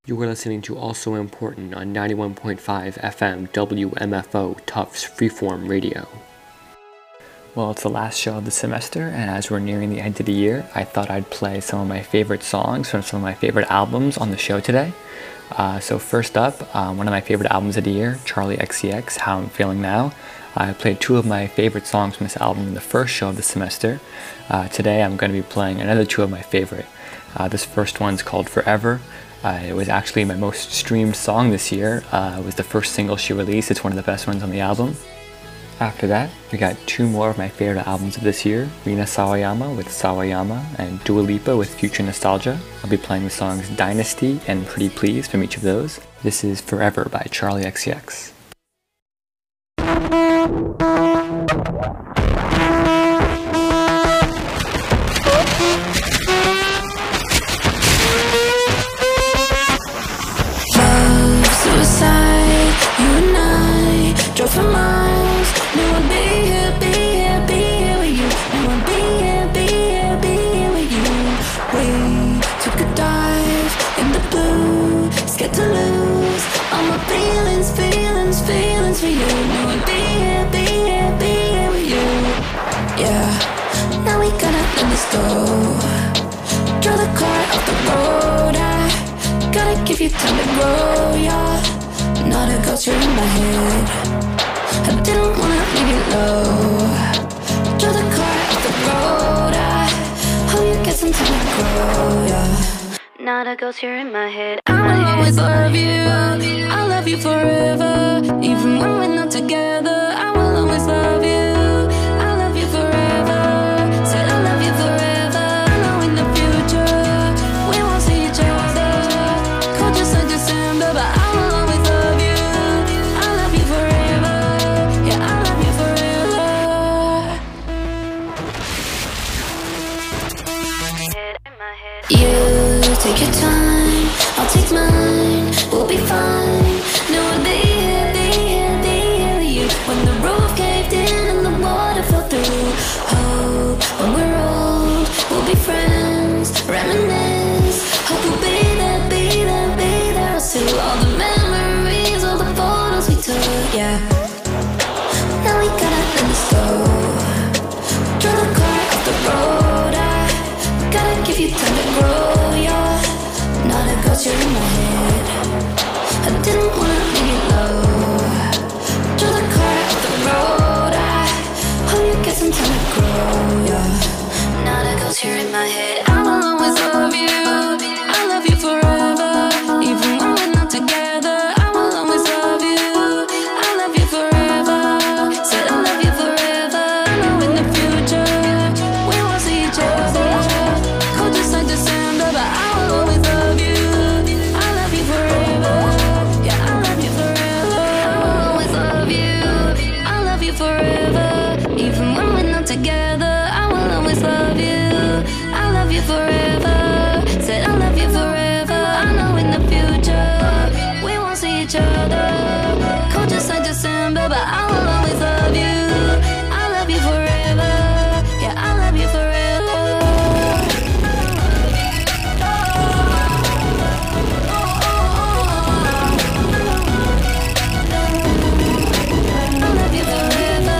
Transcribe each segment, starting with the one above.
You are listening to Also Important on 91.5 FM WMFO Tufts Freeform Radio. Well, it's the last show of the semester, and as we're nearing the end of the year, I thought I'd play some of my favorite songs from some of my favorite albums on the show today. So first up, one of my favorite albums of the year, Charli XCX, How I'm Feeling Now. I played two of my favorite songs from this album in the first show of the semester. Today I'm going to be playing another two of my favorite. This first one's called Forever. It was actually my most streamed song this year. It was the first single she released. It's one of the best ones on the album. After that, we got two more of my favorite albums of this year, Rina Sawayama with Sawayama and Dua Lipa with Future Nostalgia. I'll be playing the songs Dynasty and Pretty Please from each of those. This is Forever by Charli XCX. Drove for miles, knew I'd be here with you. Knew I'd be here with you. We took a dive in the blue, scared to lose all my feelings for you. Knew I'd be here with you. Yeah, now we gotta let this go. Draw the car off the road. I gotta give you time to grow, yeah. Not a ghost, you're in my head. I didn't wanna leave you low. Draw the car off the road. I hope you get some time to grow, yeah. Not a ghost, you're in my head. I will always love you. I'll love you forever. Even when we're not together, I will always love you. I'll love you forever. Said I'll love you forever. I know in the future we won't see each other. Cold just like December, but I will always love you. I'll love you forever. Yeah, I love you forever. You take your time, I'll take mine. We'll be fine. No, I'll be here with you. When the roof caved in and the water fell through. Hope when we're old, we'll be friends. Reminisce. Hope we'll be there too. All the memories, all the photos we took, yeah. Now we gotta let this go. Draw the car off the road. I gotta give you time to grow, yeah. Not a ghost, you're in my head. I didn't wanna leave you low. Draw the car off the road. I hope you get some time to grow, yeah. Not a ghost, you're in my head. I will always love you. I love you forever. Even when we're not together, I will always love you. I love you forever. Said I love you forever. I know in the future we won't see each other. Cold just like December, but I will always love you. I love you forever. Yeah, I love you forever. I will always love you. I love you forever. Even when we're not together, I will always love you. I love you forever. Said I love you forever. I know in the future we won't see each other. Cold just like December, but I will always love you. I love you forever. Yeah, I love you forever. I love you forever.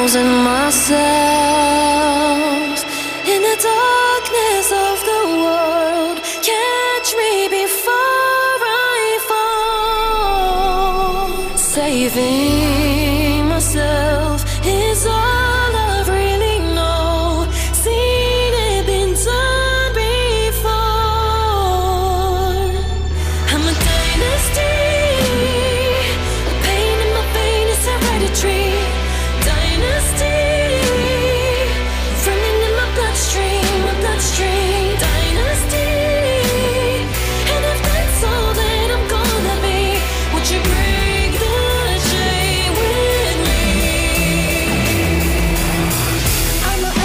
losing myself in the darkness of the world. Catch me before I fall. Saving myself is all I really know. Seen it, been done before. I'm a dynasty. The pain in my vein is hereditary. Dynasty, running in my bloodstream, my bloodstream. Dynasty, and if that's all that I'm gonna be, would you break the chain with me? I'm a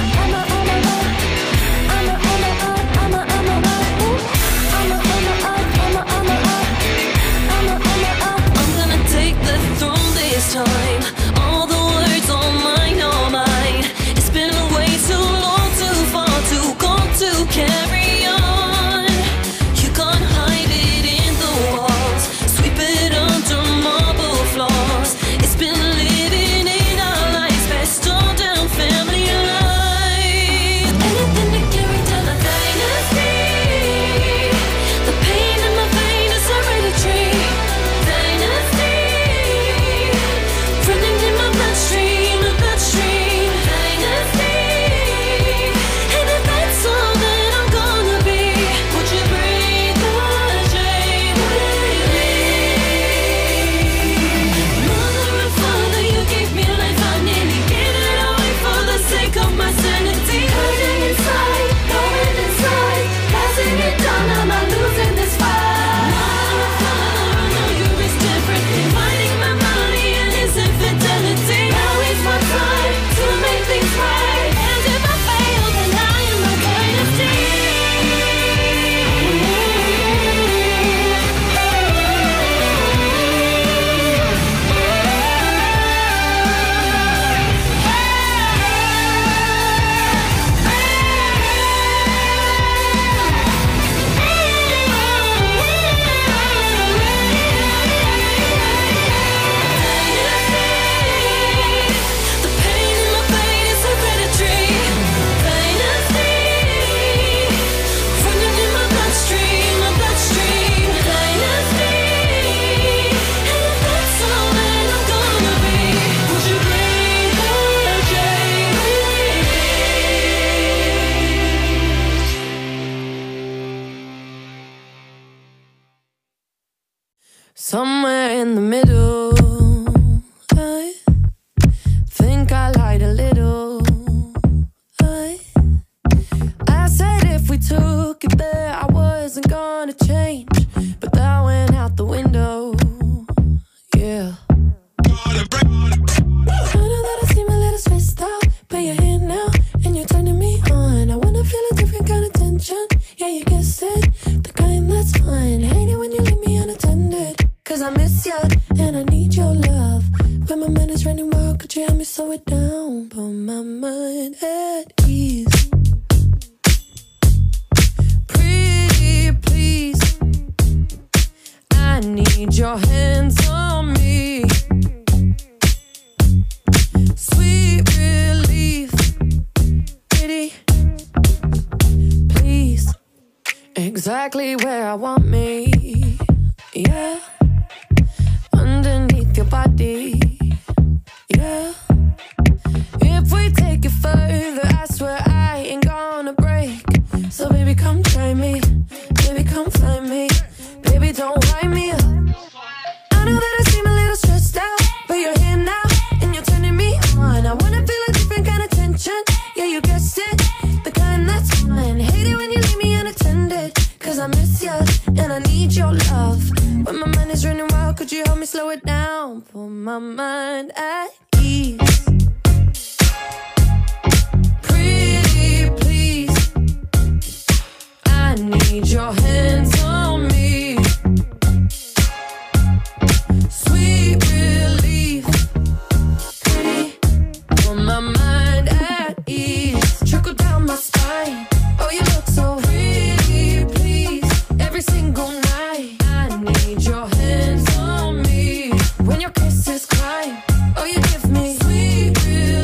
I'm gonna take the throne this time. All the words on mine, all mine. It's been way too long, too far, too gone to carry on. You can't hide it in the walls, sweep it under marble floors. It's been living in our lives, passed on down family life. Anything to carry down a dynasty. The pain in my vein is hereditary. Dynasty, running in my bloodstream, my bloodstream. Dynasty, and if that's all that I'm gonna be, would you break the chain with me? Mother and father, you gave me life, I nearly gave it away for the sake of my sanity. Hurting inside, going inside, passing it down, am I losing this fight? Mother and father, I know you is different, finding my money and his infidelity. Now is my time to make things right, and if I fail, then I am a dynasty. The pain in my vein is hereditary. Dynasty, running in my bloodstream, my bloodstream. Dynasty, and if that's all that I'm gonna be, would you break the chain with me? Somewhere in the middle, I think I lied a little. I said if we took it there, I wasn't gonna change, but that went out the window. Yeah. I know that I seem a little stressed out, but you're here now and you're turning me on. I wanna feel a different kind of tension. Yeah, you guessed it, the kind that's fine. Hate it when you leave me unattended, 'cause I miss ya and I need your love. When my mind is running wild, could you help me slow it down? Put my mind at ease. Pretty please, I need your hands on me. Sweet relief, pretty please, exactly where I want me. Yeah, underneath your body. Yeah, if we take it further, I swear I ain't gonna break. So baby, come try me, baby, come find me, baby, don't wind me up. I know that I seem a little stressed out, but you're here now and you're turning me on. I wanna feel a different kind of tension. Yeah, you guessed it, the kind that's fine. Hate it when you leave me unattended, 'cause I miss ya and I need your love. When my mind is running wild, could you help me slow it down? Put my mind at ease. Pretty please, I need your hands on me. Sweet relief, pretty, put my mind at ease. Trickle down my spine, oh you look so pretty please. Every single night, I need your hands on me. When your kisses climb, oh you give me sweet relief.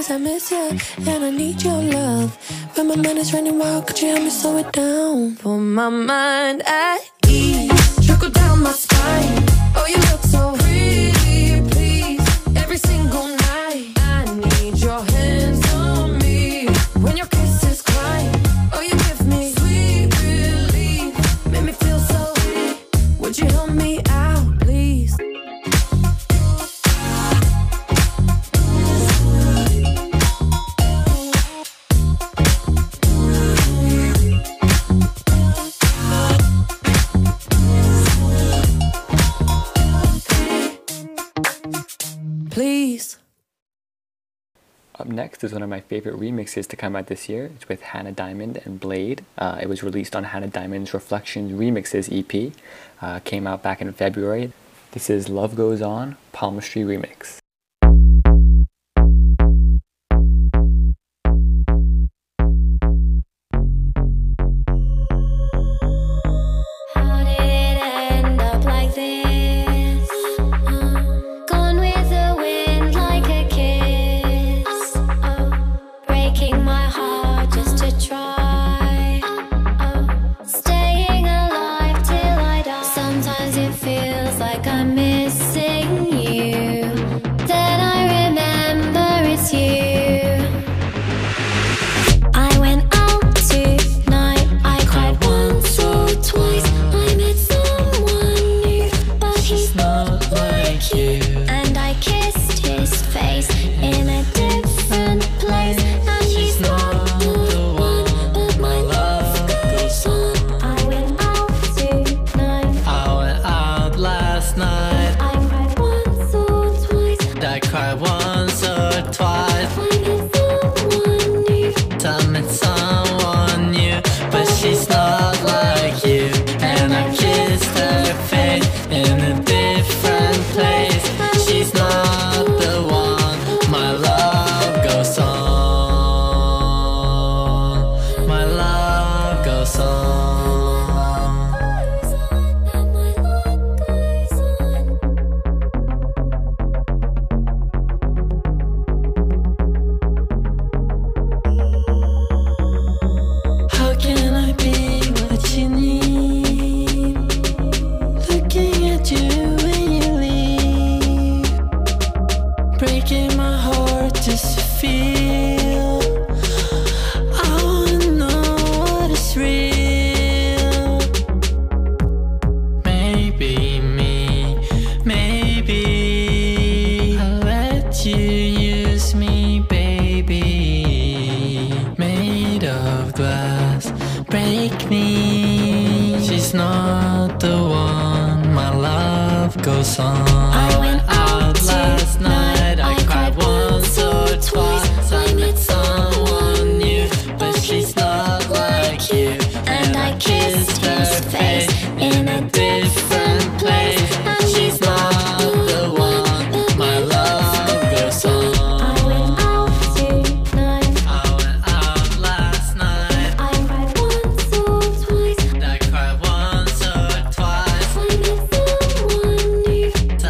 I miss you, and I need your love. When my mind is running wild, could you help me slow it down? Put my mind at ease, trickle down my spine. Oh, you look so pretty, please. Every single night, I need your hands on me. When your kisses climb, oh, you give me sweet relief. Make me feel so weak. Would you help me out, please? Please. Up next is one of my favorite remixes to come out this year. It's with Hannah Diamond and Blade. It was released on Hannah Diamond's Reflections Remixes EP. Came out back in February. This is Love Goes On, Palmistry Remix. How did it end up like this? Gone with the wind like a kiss. Breaking my heart just to try. Staying alive till I die. Sometimes it feels like I'm missing you. Then I remember it's you. I went out tonight. I cried once or twice. I met someone new, but he's not like you. And I kissed his face in a different place. And he's not the one, but my love goes on. I went out tonight. I went out last night. I cried once or twice. I cried once or twice. I met someone new. I met someone new, but she's not like you. And I kissed her face in a different place. She's not the one. My love goes on. My love goes on. And my love goes on. How can I be what you need? Looking at you when you leave, breaking my heart just to feel. I wanna know what is real. Maybe me, maybe I'll let you use me, baby. Made of glass, break me. She's not the one. My love goes on. I went out last night. I cried once or twice. I met someone new, but she's not like you. And I kissed his face in a different place. And She's not the one. My love goes on. I went out tonight. I went out last night. I cried once or twice. I cried once or twice. I met someone new. I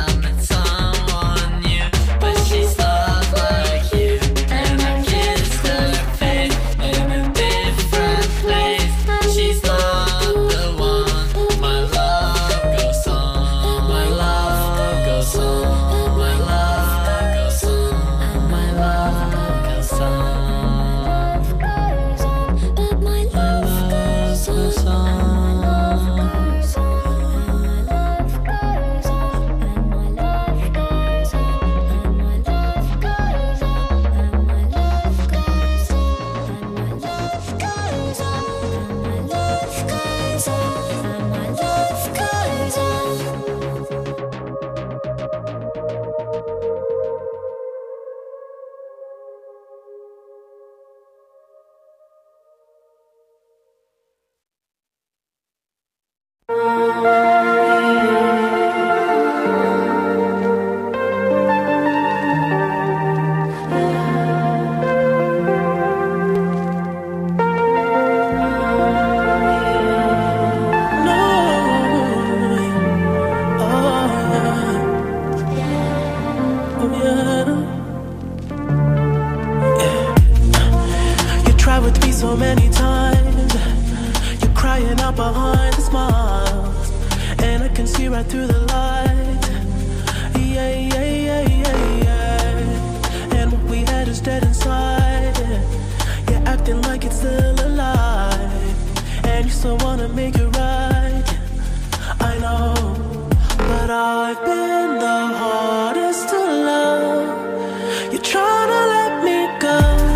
with me so many times. You're crying out behind the smiles, and I can see right through the light. Yeah, yeah, yeah, yeah, yeah. And what we had is dead inside. You're acting like it's still alive, and you still wanna make it right. I know, but I've been the hardest to love. You're trying to let me go,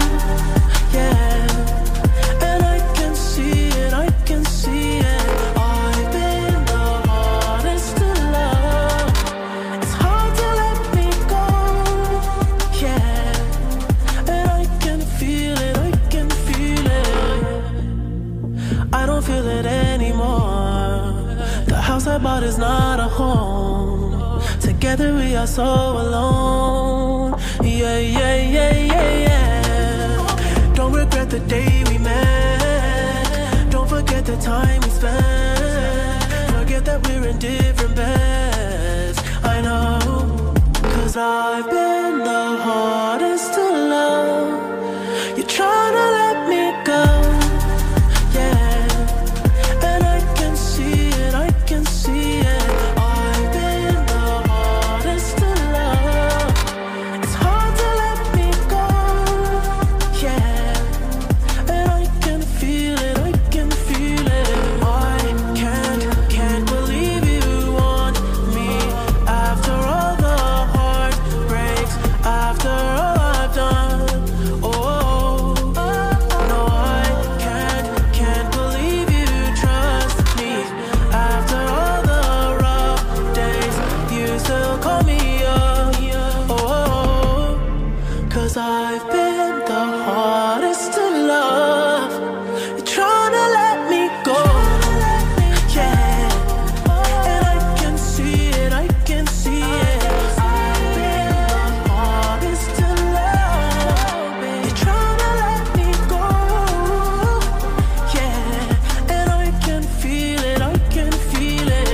yeah, and I can see it, I can see it. I've been the hardest to love. It's hard to let me go, yeah, and I can feel it, I can feel it. I don't feel it anymore. The house I bought is not a home. Together we are so alone. Yeah, yeah, yeah, yeah, yeah. Don't regret the day we met. Don't forget the time we spent. Forget that we're in different beds. I know, 'cause I've been the hardest to love. You're trying to let me go, yeah, and I can see it, I can see it. I've been the hardest to love. It's hard to let me go, yeah, and I can feel it, I can feel it. I can't believe you want me after all the heartbreaks, after all I've done. Oh, no, I can't believe you trust me after all the rough days. You still call me up, oh, 'cause I've been the hardest to love. You're trying to let me go, yeah, and I can see it, I can see it. I've been the hardest to love. You're trying to let me go, yeah, and I can feel it, I can feel it.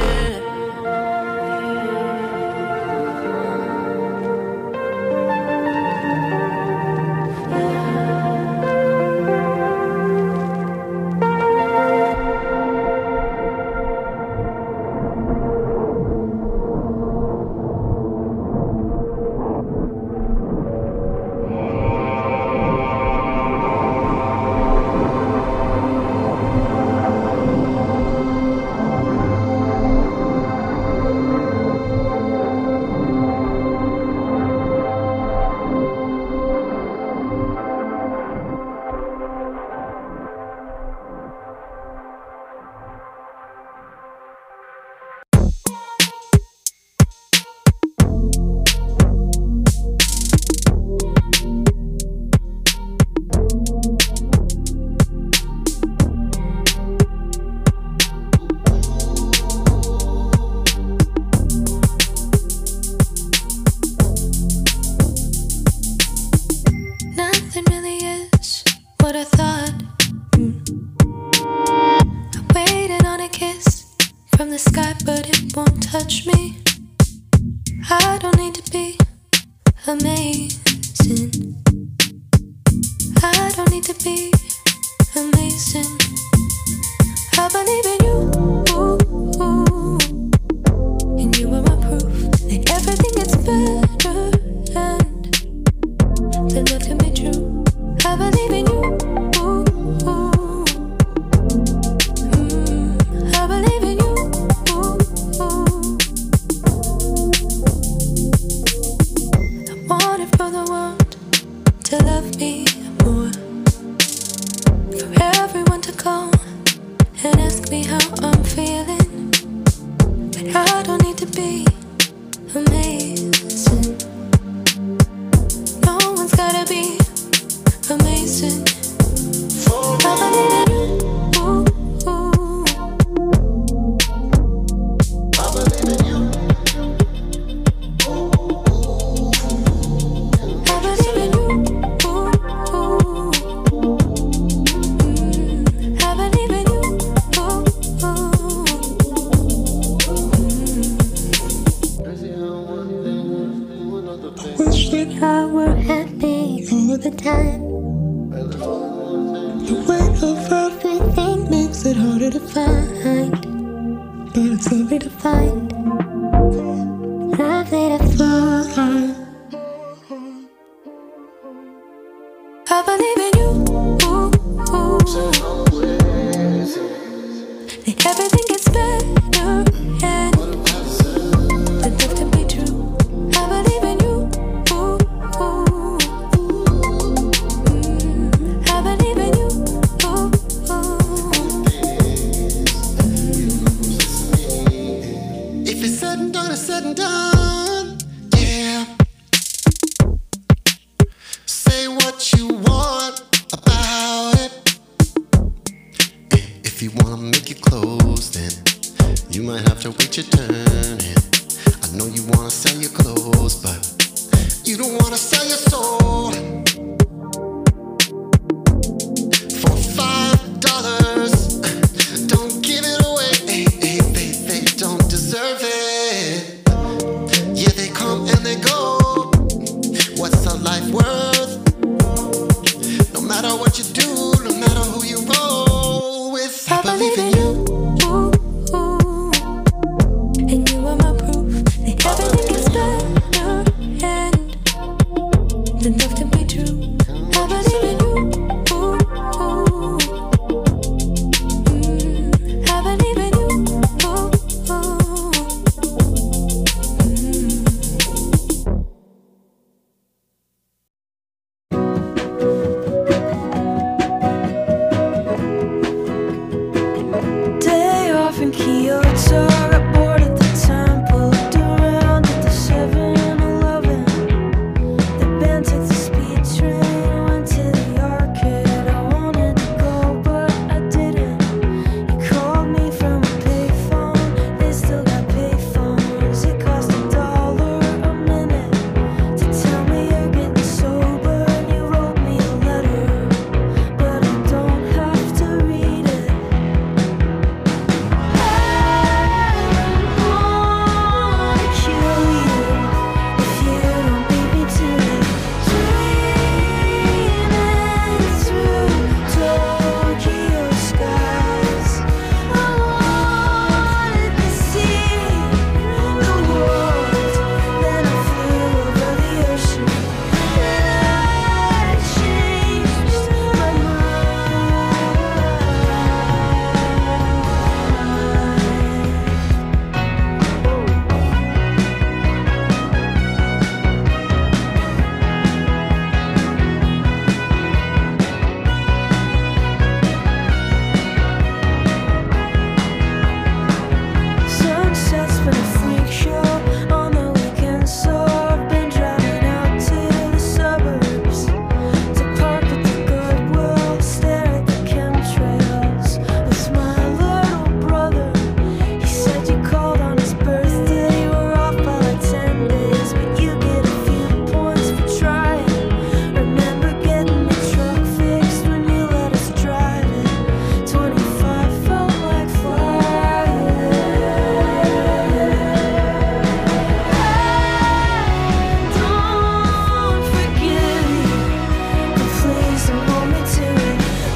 Nothing really is what I thought. I waited on a kiss from the sky, but it won't touch me. I don't need to be amazing. I don't need to be amazing. I believe in you, and you are my proof that everything gets better and that love can be true. I believe in you. I believe in you. I wanted for the world to love me more, for everyone to call and ask me how I'm feeling. But I don't need to be amazing. No one's gotta be amazing. I believe in you. I believe in you. I believe in you. I believe in you. Wish that I were happy all the time. find, but it's lovely to find. Lovely to find. I believe in you. That everything gets better, yeah. The love to be true. I believe in you. I believe in you. If it's said and done, it's said and done. Yeah. Say what you want about it. If you wanna make it close, then you might have to wait your turn. And I know you wanna sell your clothes, but you don't wanna sell your soul. For $5, don't give it away. They don't deserve it. Yeah, they come and they go. What's a life worth? No matter what you do, no matter who you roll with, I believe in you. And you are my proof that everything gets better, and the love to be true. I believe in you. I believe in you. Day off in Kyoto, got bored at the temple, looked around at the 7-Eleven. The band took the speed train, went to the arcade. I wanted to go, but I didn't. You called me from a payphone, they still got payphones. It cost $1 a minute to tell me you're getting sober, and you wrote me a letter, but I don't have to read it. Sunset's been a freak show on the weekend, so I've been driving out to the suburbs to park at the Goodwill, stare at the chemtrails with my little brother. He said you called on his birthday, you were off by like 10 days, but you get a few points for trying. Remember getting the truck fixed when you let us drive it? 25 felt like Friday. Don't forgive me, but please don't hold me to it.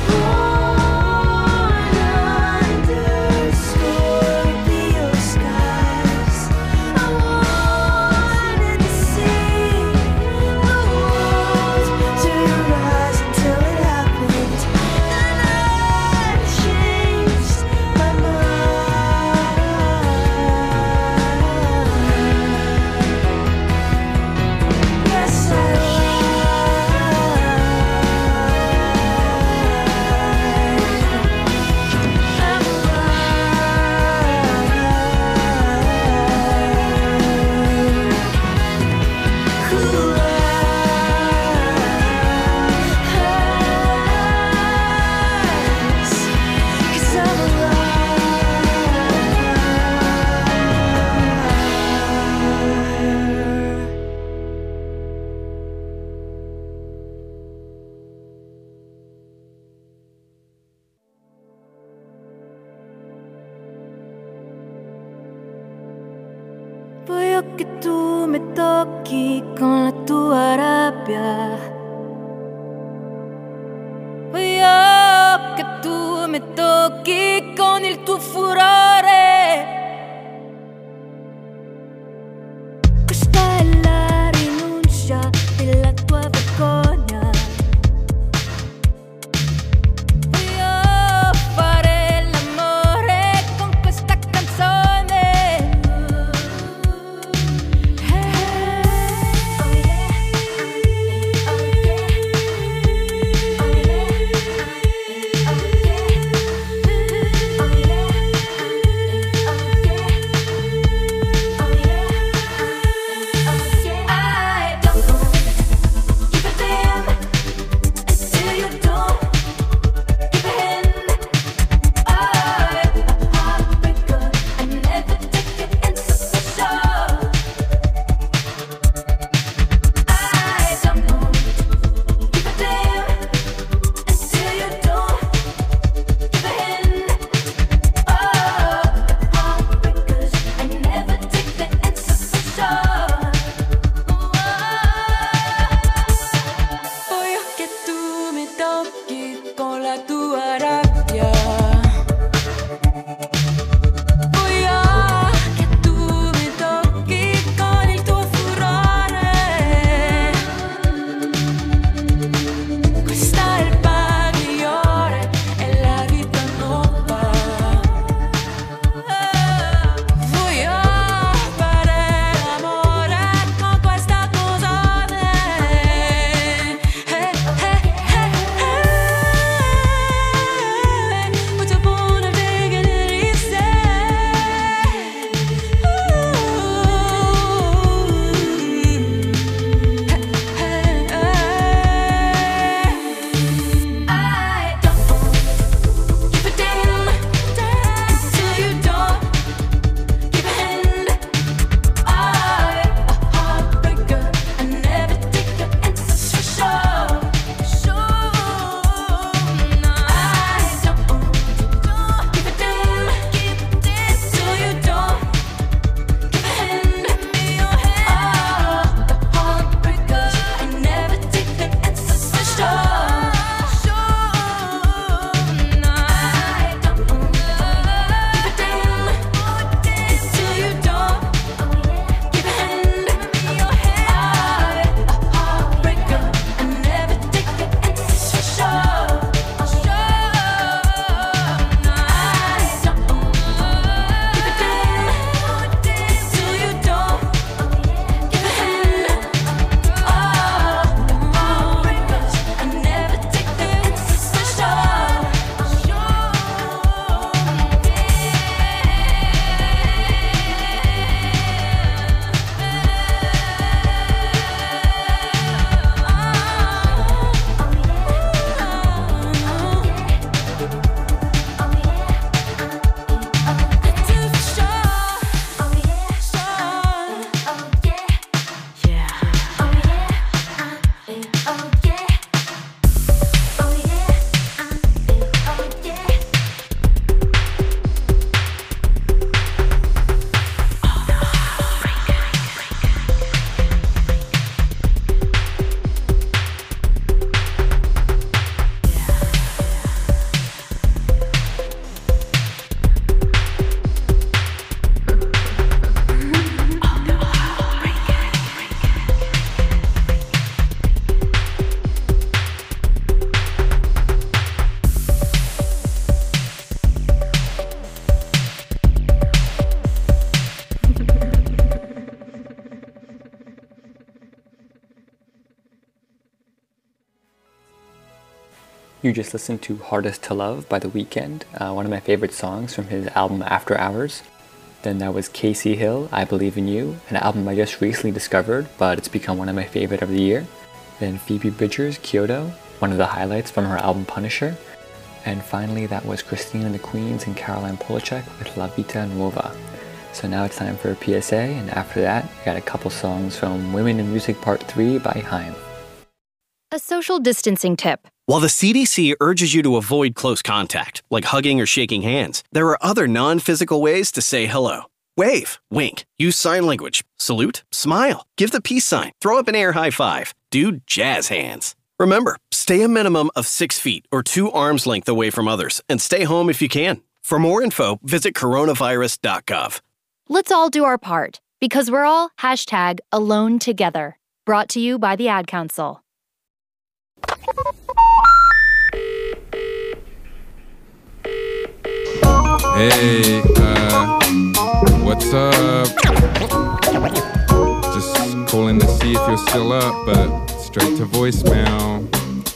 Born under Scorpio skies, I wanted to see the world through your eyes until it happened, and I changed my mind. Yes, I lied. I'm alive. Cool eyes, 'cause I'm alive. Voglio che tu mi tocchi con la tua rabbia. Voglio che tu mi tocchi con il tuo You just listened to Hardest to Love by The Weeknd, one of my favorite songs from his album After Hours. Then that was Casey Hill, I Believe in You, an album I just recently discovered, but it's become one of my favorite of the year. Then Phoebe Bridgers, Kyoto, one of the highlights from her album Punisher. And finally, that was Christine and the Queens and Caroline Polachek with La Vita Nuova. So now it's time for a PSA, and after that, I got a couple songs from Women in Music Part 3 by Haim. A social distancing tip. While the CDC urges you to avoid close contact, like hugging or shaking hands, there are other non-physical ways to say hello. Wave, wink, use sign language, salute, smile, give the peace sign, throw up an air high five, do jazz hands. Remember, stay a minimum of 6 feet or 2 arms length away from others, and stay home if you can. For more info, visit coronavirus.gov. Let's all do our part, because we're all #AloneTogether. Brought to you by the Ad Council. Hey, what's up? Just calling to see if you're still up, but straight to voicemail.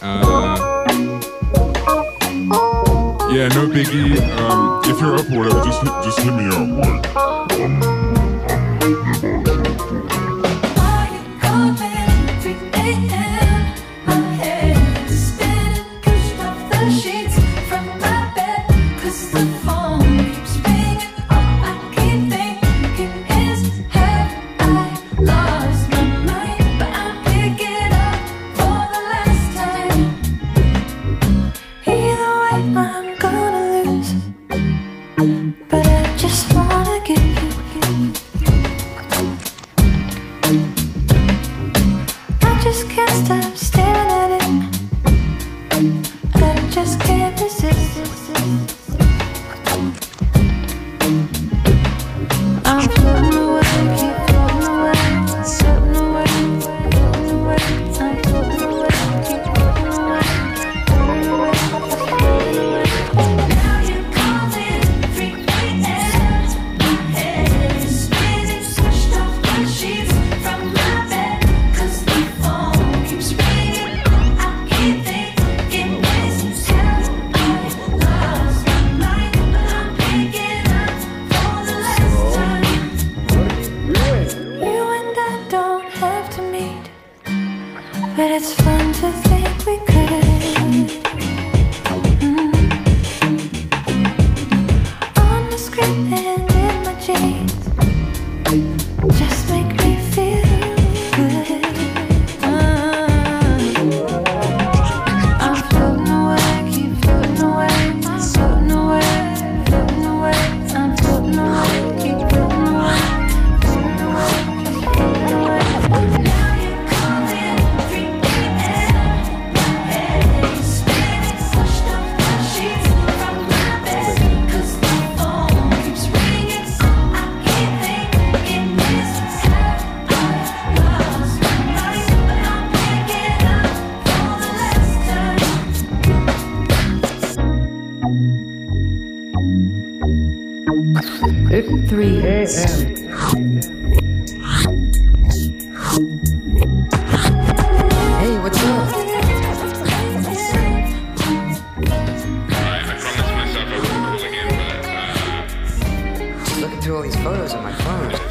Yeah, no biggie. If you're up or whatever, just hit me up. It's 3 a.m. Hey, what's up? I promised myself I wouldn't call again, but Just looking through all these photos on my phone.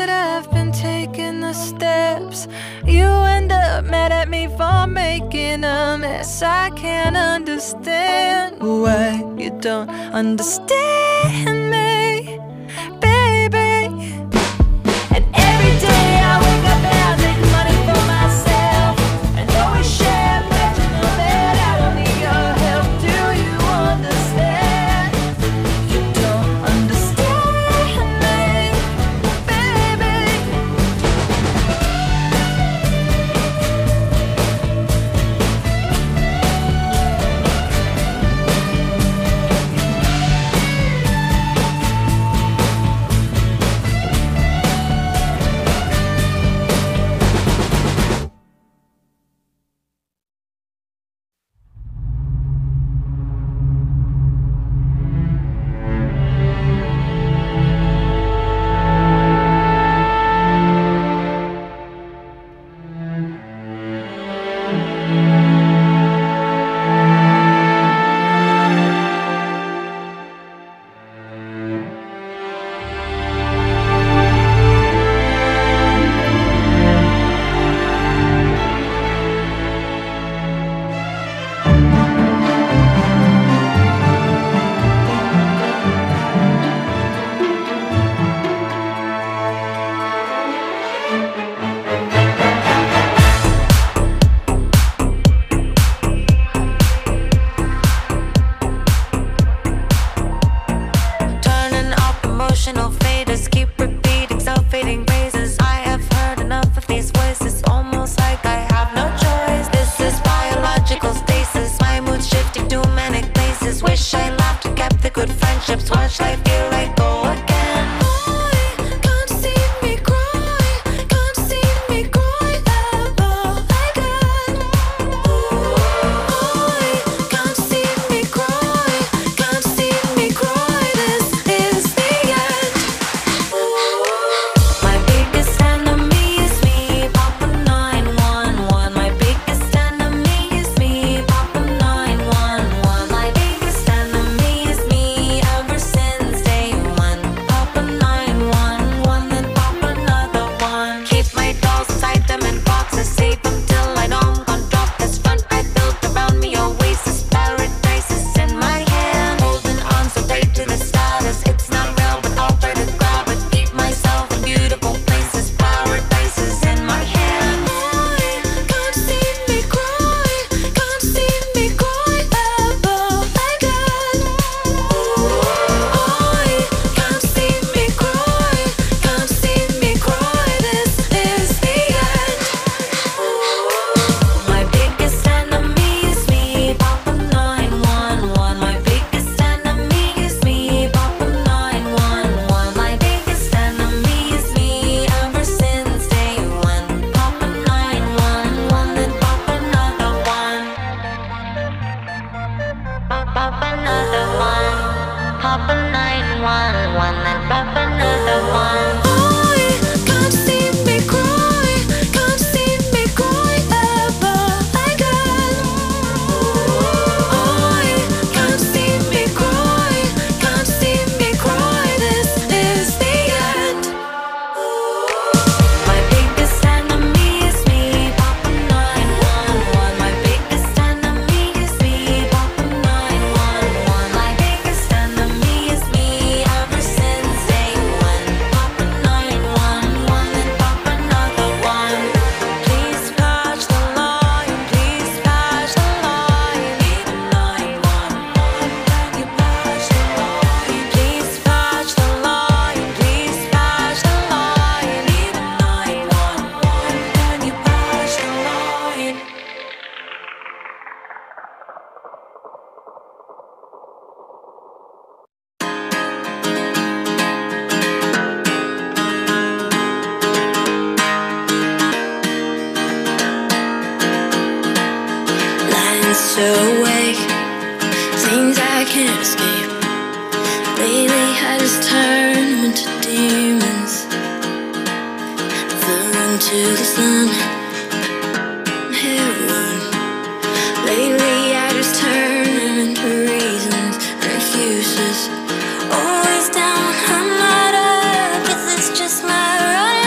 that I've been taking the steps, you end up mad at me for making a mess. I can't understand why you don't understand me, baby. And every day I wake up and I make money for myself, and though we share, but you know that I don't need your help. Do you understand? You don't understand me, baby. Turning up emotional faders, keep repeating self-fading phrases. I have heard enough of these voices, almost like I have no choice. This is biological stasis, my mood's shifting to manic places. Wish I laughed and kept the good friendships. Watch life feel like go again. Can't see me cry, can't see me cry ever again. Can't see me cry, can't see me cry. This is the end. My biggest enemy is me, Papa 911. My biggest enemy is me, Papa 911. My biggest enemy is me ever since day one. Papa 911, then pop another one. Keep my dolls inside them in boxes, save them till I know I'm gonna drop this front I built around me. Oasis, paradise is in my hand, holding on so tight to the status. It's not real, but I'll try to grab it. Keep myself in beautiful places, paradise is in my hand. Can't see me cry, can't see me cry ever again. Can't see me cry, can't see me cry. This is the end. My biggest enemy is me, Papa 911. My biggest enemy is me, Papa 911. My biggest enemy is me ever since day one. Papa 911, then pop another one. Pop another one. Papa 911, then pop another one. Can't see me cry, can't see me cry ever again. Can't see me cry, can't see me cry. This is the end. My biggest enemy is me, Papa 911. My biggest enemy is me, Papa 911. My biggest enemy is me ever since day one. Papa 911, then pop another one. Please patch the line, please patch the line. Need a 911, can you patch the line? Please patch the line, please patch the line. Need a 911, can you patch the line? Lying so awake, things I can't escape. Lately I just turn them into demons, fell into the sun, heroin. Lately I just turn them into reasons and excuses. Always down, I'm not up, 'cause it's just my run.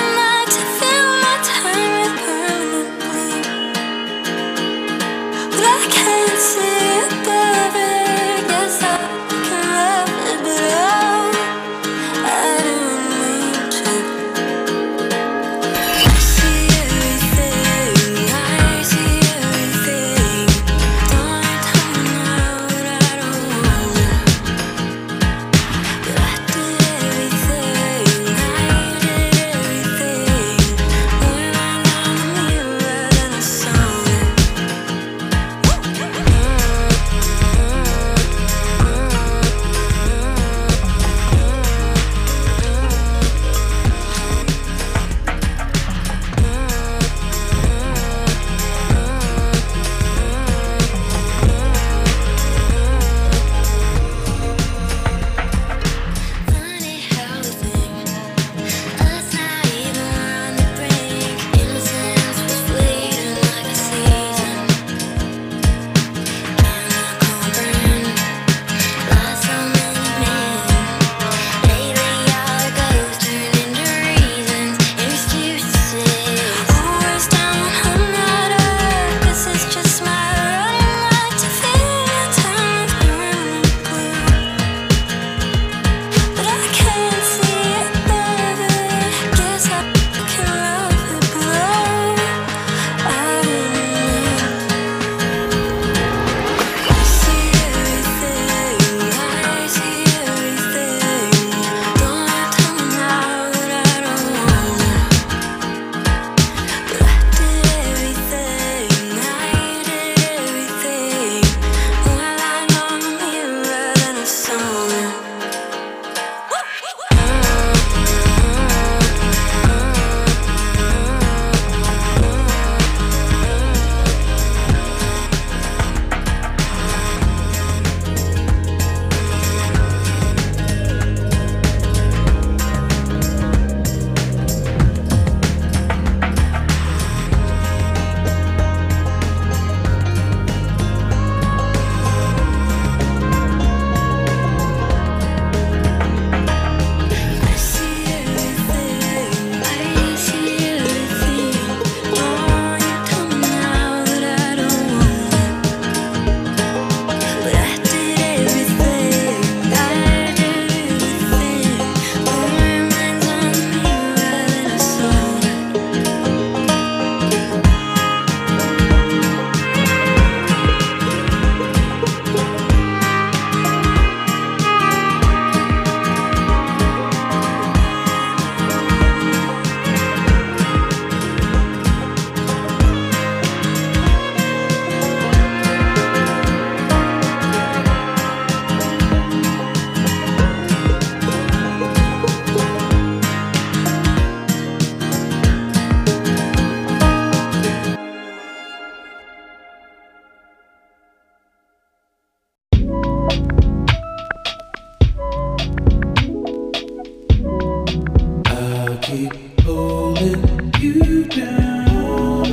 holding you down.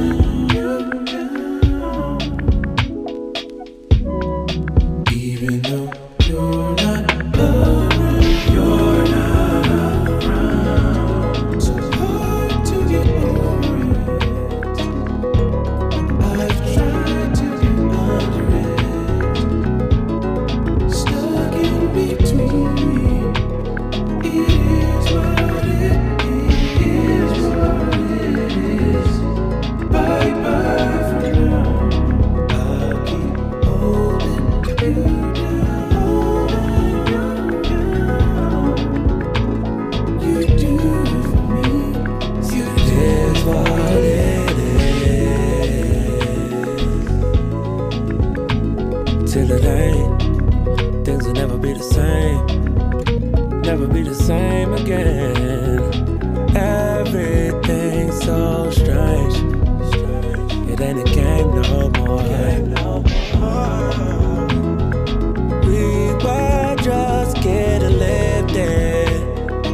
Even though you're not around, you're not around. So hard to get over it. I've tried to get under it. Stuck in between. It is what it is, what it is. Bye bye for now. I'll keep holding you down. You do it for me. It is what it is. Till it ain't, things will never be the same. Never be the same again. Everything's so strange. It ain't a game no more. We were just getting lifted.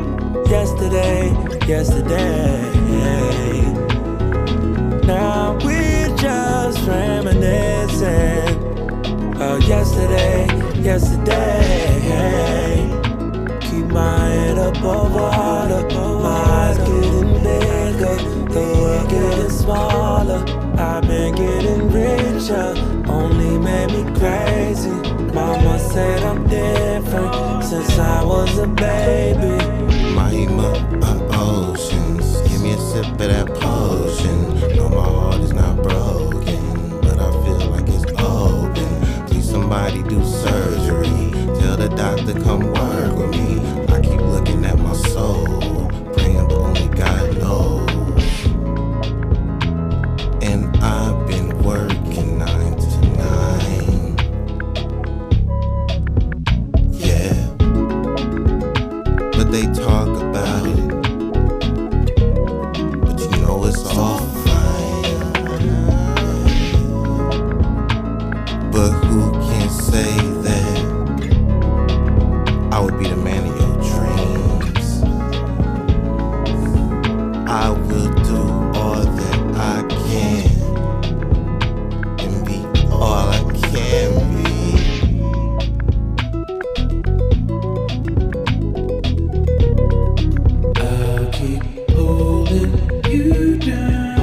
Yesterday. Now we're just reminiscing of yesterday. Keep my head up over water. My eyes getting bigger, the world getting smaller. I've been getting richer, only made me crazy. Mama said I'm different since I was a baby. Mahima of oceans, give me a sip of that potion. No, my heart is not broken, but I feel like it's open. Please somebody do surgery, tell the doctor come work with me. I keep looking at my soul, praying but only God knows. And I've been working 9 to 9. Yeah, but they talk about it, but you know it's all fine. But who can say that I would be the man of your dreams? I will do all that I can and be all I can be. I'll keep holding you down.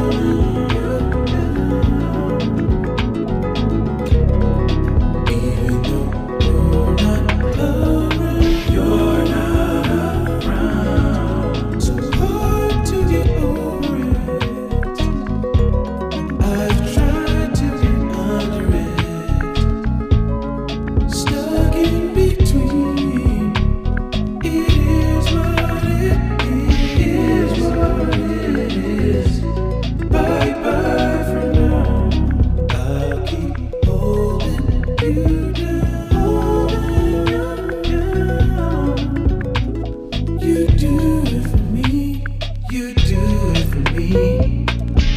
Even though you're not around, you're not around. So hard to get over it. I've tried to get under it. Stuck in between. It is what it is. Bye bye for now. I'll keep holding you down. You do it for me. You do it for me.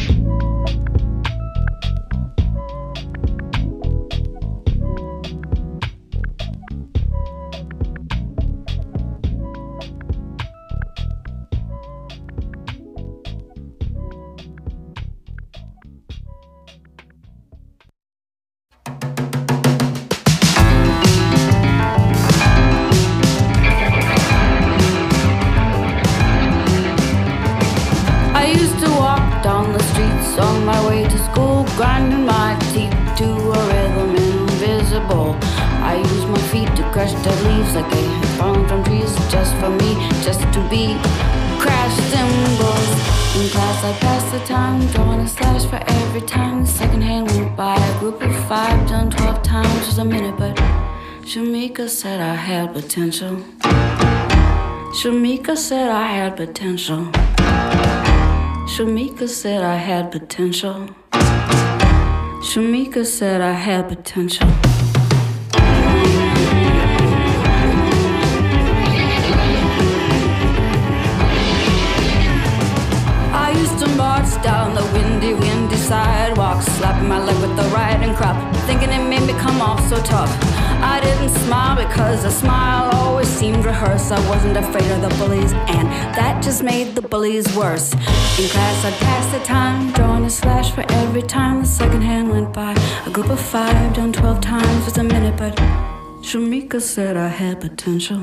I used to walk down the streets on my way to school, grinding my teeth to a rhythm invisible. I used my feet to crush dead leaves like they had fallen from trees, just for me, just to be crash cymbals. In class I passed the time, drawing a slash for every time the second hand went by. A group of 5 done 12 times was a minute, but Shamika said I had potential. Shamika said I had potential. Shamika said I had potential. Shamika said I had potential. I used to march down the windy sidewalks, slapping my leg with the riding crop, thinking it made me come off so tough. I didn't smile because a smile always seemed rehearsed. I wasn't afraid of the bullies, and that just made the bullies worse. In class I'd pass the time, drawing a slash for every time the second hand went by. A group of 5 done 12 times was a minute, but Shamika said I had potential.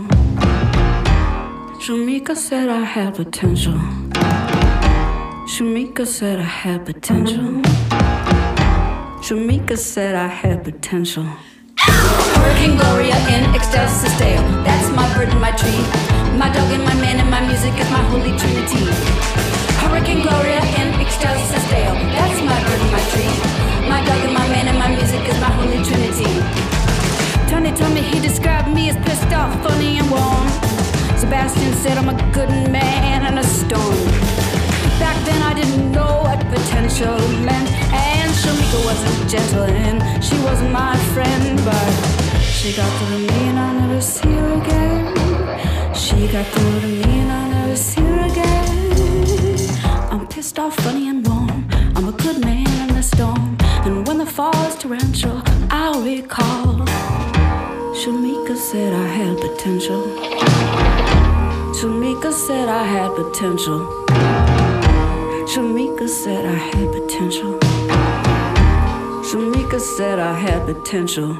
Shamika said I had potential. Shamika said I had potential. Shamika said I had potential. Hurricane Gloria in Excelsis Dale. That's my bird and my tree. My dog and my man and my music is my holy trinity. Hurricane Gloria in Excelsis Dale. That's my bird and my tree. My dog and my man and my music is my holy trinity. Tony told me he described me as pissed off, funny and warm. Sebastian said I'm a good man in a storm. Back then I didn't know what potential meant, and Shamika wasn't gentle and she wasn't my friend, but she got through to me and I'll never see her again. She got through to me and I'll never see her again. I'm pissed off, funny and warm. I'm a good man in a storm, and when the fall is torrential, I'll recall Shamika said I had potential. Shamika said I had potential. Shamika said I had potential. Shamika said I had potential.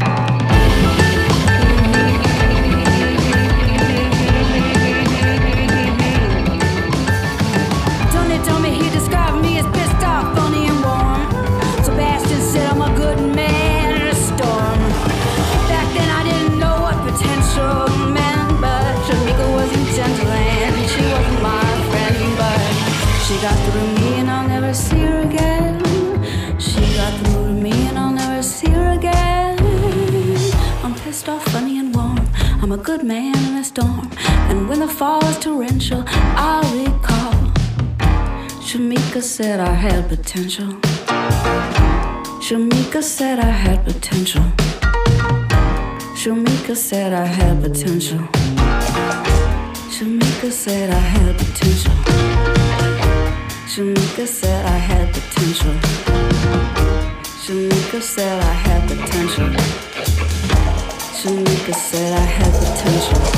Tony told me he described me as pissed off, funny and warm. Sebastian said I'm a good man in a storm. Back then I didn't know what potential meant, but Shamika wasn't gentle and she wasn't my friend, but she got through to me and I'll never see her again. She got through to me and I'll never see her again. I'm pissed off, funny and warm. I'm a good man in a storm, and when the fall is torrential, I'll recall Shamika said I had potential. Shamika said I had potential. Shamika said I had potential. Shamika said I had potential. Shamika said I had potential. Shamika said I had potential. Shamika said I had potential.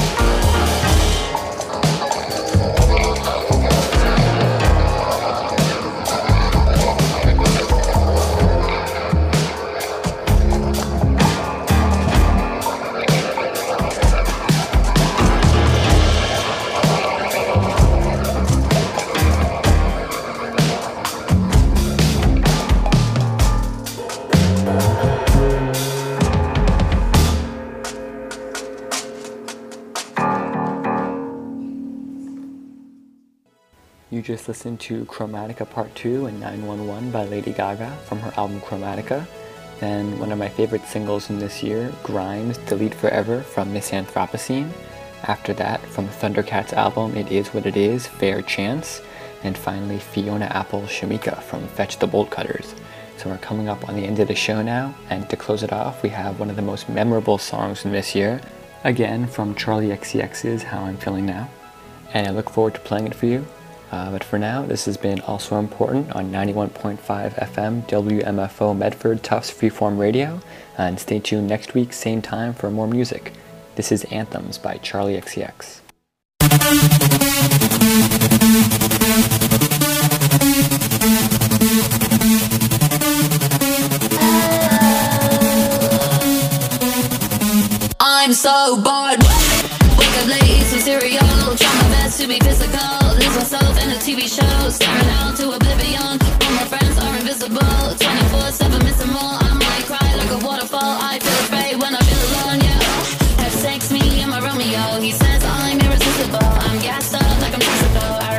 You just listened to Chromatica Part 2 and 911 by Lady Gaga from her album Chromatica. Then one of my favorite singles from this year, Grimes, Delete Forever from Miss Anthropocene. After that, from Thundercats album It Is What It Is, Fair Chance. And finally, Fiona Apple's Shamika from Fetch the Bolt Cutters. So we're coming up on the end of the show now, and to close it off, we have one of the most memorable songs from this year, again from Charlie XCX's How I'm Feeling Now. And I look forward to playing it for you. But for now, this has been Also Important on 91.5 FM WMFO Medford Tufts Freeform Radio, and stay tuned next week, same time, for more music. This is Anthems by Charlie XCX. I'm so bored. Wake up late, eat some cereal, try my best to be physical. Lose myself in a TV show, staring out to oblivion. All my friends are invisible, 24/7 missing more. I might cry like a waterfall. I feel afraid when I feel alone, yeah. Have sex, me and my Romeo. He says I'm irresistible. I'm gassed up like I'm possible. Right.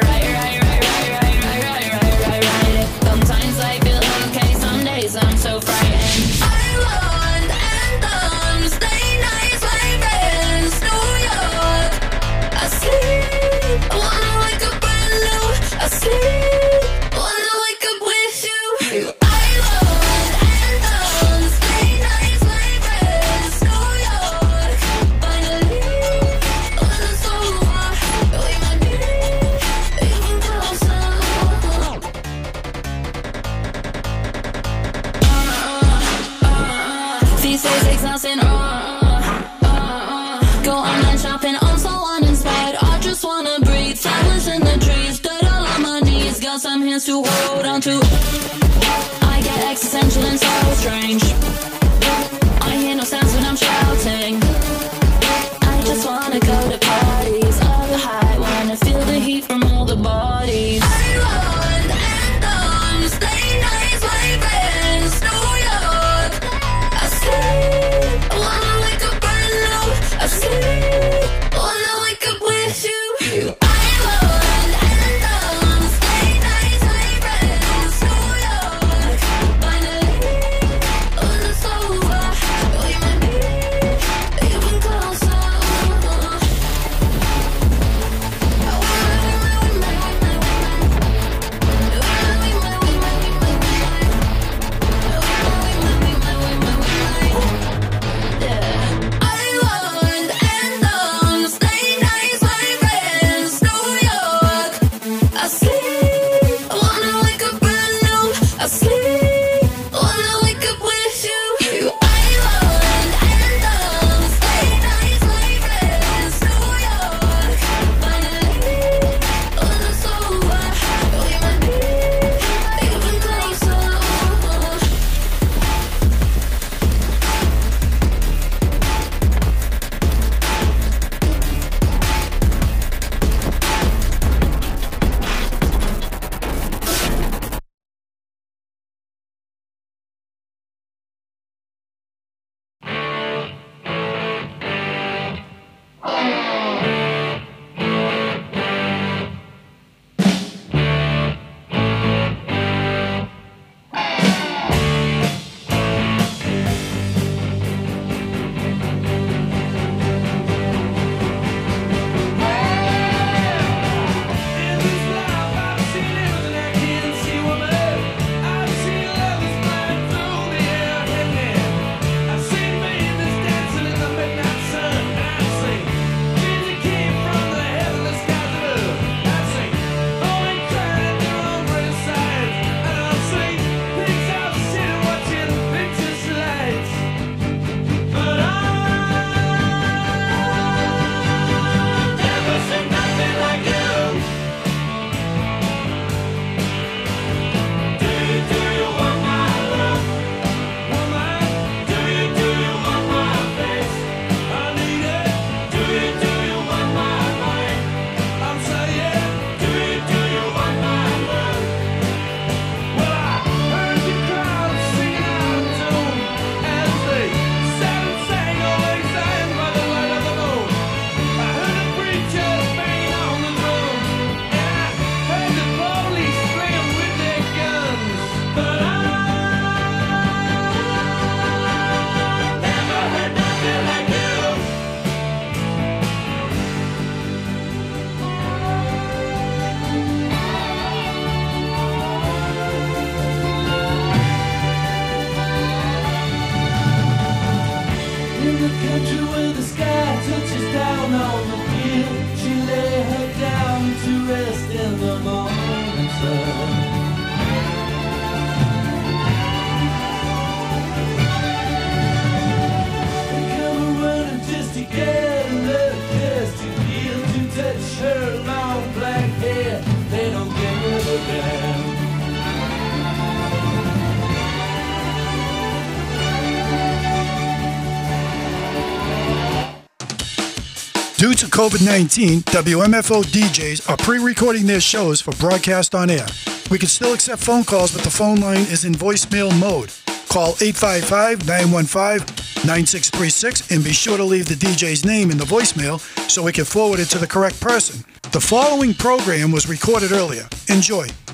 Sometimes I feel okay, some days I'm so frightened. I want anthems, late nights, my friends, New York. I sleep, I wanna wake up brand new. I sleep, I wanna wake up with you. I want anthems, late nights, my friends, New York. Finally, when it's over, we might be even closer. without some hands to hold on to. I get existential and so strange. I hear no sounds when I'm shouting. I just wanna go to parties, all the high, wanna feel the heat from all the bodies. I want anthems, late nights, my friends, New York. I sleep, I wanna wake up brand new. I sleep, I wanna wake up with you. I want anthems, late nights, my friends, New York. Finally, on the sofa, we might be even closer. Due to COVID-19, WMFO DJs are pre-recording their shows for broadcast on air. We can still accept phone calls, but the phone line is in voicemail mode. Call 855-915-9636 and be sure to leave the DJ's name in the voicemail so we can forward it to the correct person. The following program was recorded earlier. Enjoy.